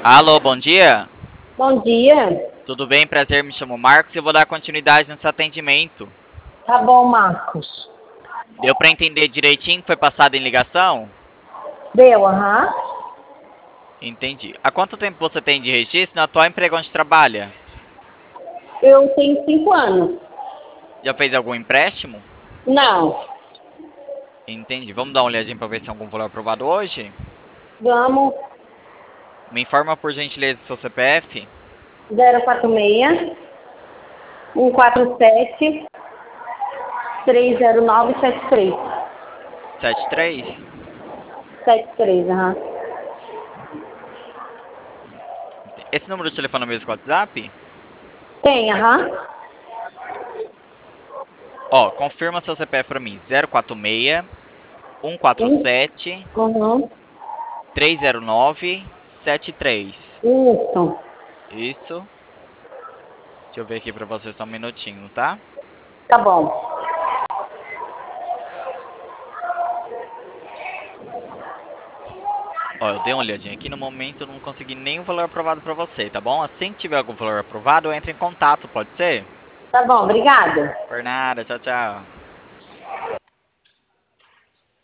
Alô, bom dia. Bom dia. Tudo bem? Prazer, me chamo Marcos e eu vou dar continuidade nesse atendimento. Tá bom, Marcos. Deu para entender direitinho que foi passado em ligação? Deu, aham. Entendi. Há quanto tempo você tem de registro no atual emprego onde trabalha? Eu tenho 5 anos. Já fez algum empréstimo? Não. Entendi. Vamos dar uma olhadinha para ver se tem algum valor aprovado hoje? Vamos. Me informa por gentileza seu CPF. 046 147 30973. 73. 73, aham. Esse número de telefone é o mesmo que o WhatsApp? Tem, aham. Ó, confirma seu CPF para mim. 046 Um, 147 uhum. 30973. Isso. Isso. Deixa eu ver aqui pra você só um minutinho, tá? Tá bom. Ó, eu dei uma olhadinha aqui, no momento eu não consegui nenhum valor aprovado pra você, tá bom? Assim que tiver algum valor aprovado, eu entro em contato, pode ser? Tá bom, obrigada. Por nada, tchau, tchau.